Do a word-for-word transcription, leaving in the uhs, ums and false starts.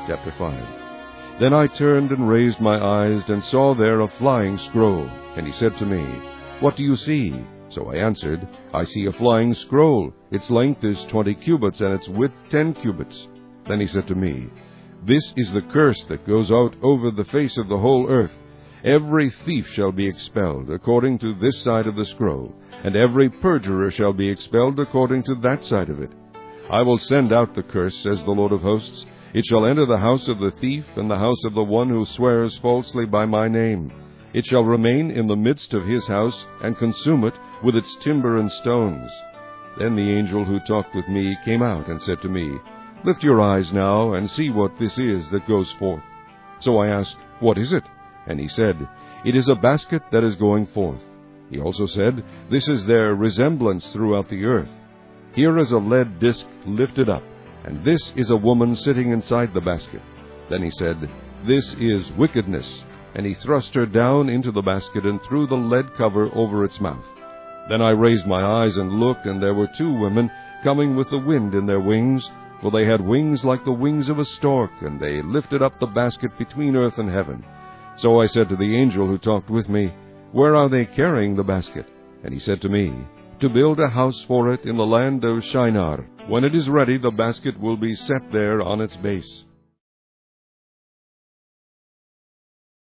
Chapter five. Then I turned and raised my eyes, and saw there a flying scroll. And he said to me, What do you see? So I answered, I see a flying scroll. Its length is twenty cubits, and its width ten cubits. Then he said to me, This is the curse that goes out over the face of the whole earth. Every thief shall be expelled according to this side of the scroll, and every perjurer shall be expelled according to that side of it. I will send out the curse, says the Lord of hosts. It shall enter the house of the thief, and the house of the one who swears falsely by my name. It shall remain in the midst of his house, and consume it with its timber and stones. Then the angel who talked with me came out and said to me, Lift your eyes now, and see what this is that goes forth. So I asked, What is it? And he said, It is a basket that is going forth. He also said, This is their resemblance throughout the earth. Here is a lead disc lifted up, and this is a woman sitting inside the basket. Then he said, This is wickedness. And he thrust her down into the basket and threw the lead cover over its mouth. Then I raised my eyes and looked, and there were two women coming with the wind in their wings, for they had wings like the wings of a stork, and they lifted up the basket between earth and heaven. So I said to the angel who talked with me, Where are they carrying the basket? And he said to me, To build a house for it in the land of Shinar. When it is ready, the basket will be set there on its base.